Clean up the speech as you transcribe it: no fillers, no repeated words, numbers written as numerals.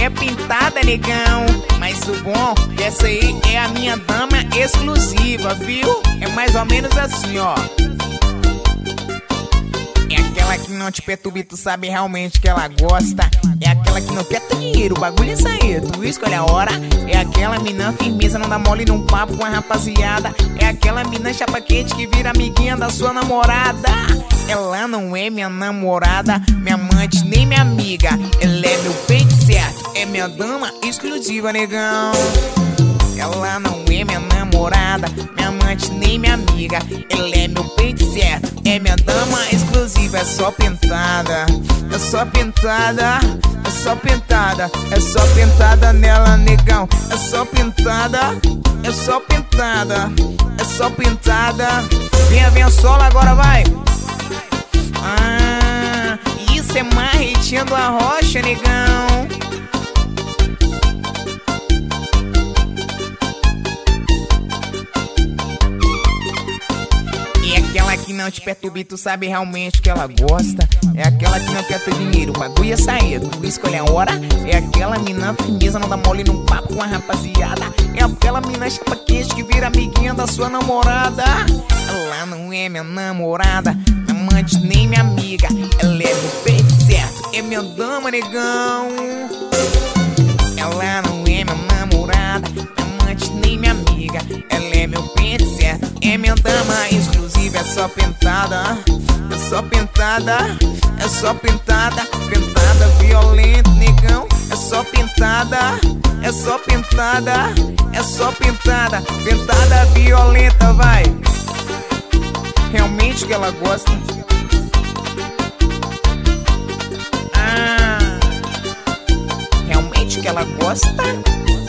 é pintada, negão. Mas o bom, essa aí é a minha dama exclusiva, viu? É mais ou menos assim, ó. É aquela que não te perturba e tu sabe realmente que ela gosta. É aquela que não quer ter dinheiro, o bagulho é sair, tu escolhe a hora. É aquela mina firmeza, não dá mole num papo com a rapaziada. É aquela mina chapa quente que vira amiguinha da sua namorada. Ela não é minha namorada, minha amante, nem minha amiga. Ela é meu peito certo, é minha dama exclusiva, negão. Ela não é minha namorada, minha amante, nem minha amiga. Ela é meu peito certo, é minha dama exclusiva. É só pintada, é só pintada, é só pintada, é só pintada nela, negão. É só pintada, é só pintada, é só pintada. Vem solo agora, vai. Isso é marretinho a rocha, negão. É aquela que não te perturba e tu sabe realmente que ela gosta. É aquela que não quer teu dinheiro, o bagulho é sair, tu escolhe a hora. É aquela mina firmeza, não dá mole num papo com a rapaziada. É aquela mina chapa quente que vira amiguinha da sua namorada. Ela não é minha namorada, minha amante, nem minha amiga. Ela é meu peito certo, é minha dama, negão. Ela não é minha namorada, minha amante, nem minha amiga. Ela é meu peito certo, é minha dama exclusiva. É só pintada, é só pintada, é só pintada. Pintada violenta, negão. É só pintada, é só pintada, é só pintada. Pintada violenta, vai. Realmente que ela gosta. Realmente que ela gosta.